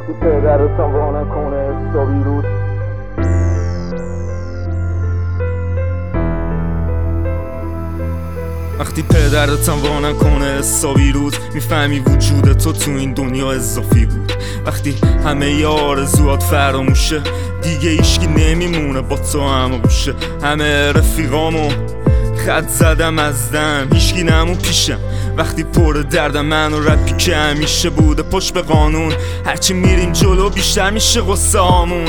وقتی پدرتم وانه کنه حسابی رود وقتی پدرتم وانه کنه حسابی رود میفهمی وجود تو این دنیا اضافی بود. وقتی همه ی آرزوات فراموشه دیگه هیچکی نمیمونه با تو هماغوشه. همه رفیقامو خط زدم از دم، هیچکی نمون پیشم وقتی پر دردم. من و رپی که همیشه بوده پشت به قانون، هرچی میریم جلو بیشتر میشه غصه هامون.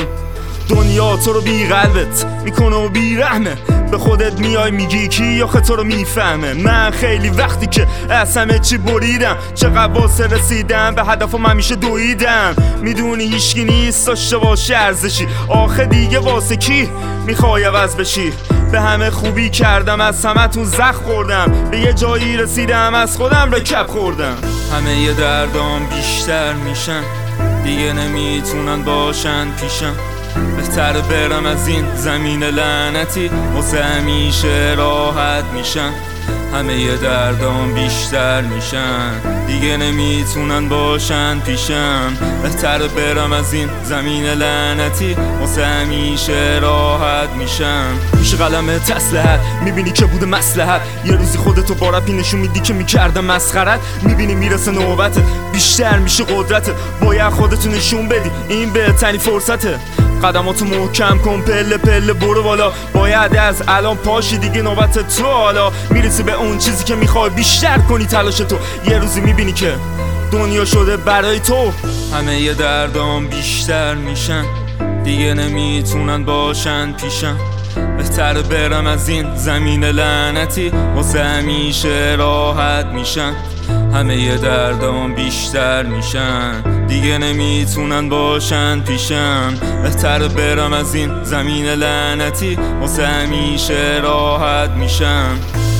دنیا تو رو بی قلبت میکنه و بی رحمه، به خودت میای میگی کی آخه تو رو میفهمه. من خیلی وقتی که از همه چی بریدم، چقدر واسه رسیدم به هدفم همیشه دویدم. میدونی هیچکی نیست داشته باشه ارزشی، آخه دیگه واسه کی میخوای عوض بشی؟ به همه خوبی کردم از همتون زخم خوردم، به یه جایی رسیدم از خودم رکب خوردم. همه ی دردام بیشتر میشن دیگه نمیتونن باشن پیشم. بهتر برم از این زمین لعنتی واسه همیشه راحت میشن. همه ی دردام بیشتر میشن دیگه نمیتونن باشن پیشم. بهتر برم از این زمین لعنتی واسه همیشه راحت میشم. میشه قلم تسلحت میبینی که بوده مصلحت، یه روزی خودتو با رپی نشون میدی که میکردم مسخرت. میبینی میرسه نوبتت بیشتر میشه قدرتت، باید خودتو نشون بدی این بهترین فرصته. قدماتو محکم کن پله پله برو بالا، باید از الان پاشی دیگه نوبت تو. حالا میرسی به اون چیزی که میخوای بیشتر کنی تلاش تو، یه روزی میبینی که دنیا شده برای تو. همه ی دردام بیشتر میشن دیگه نمیتونن باشن پیشم. بهتر برم از این زمین لعنتی واسه همیشه راحت میشن. همه ی دردام بیشتر میشن دیگه نمیتونن باشن پیشم. بهتر برم از این زمین لعنتی واسه همیشه راحت میشم.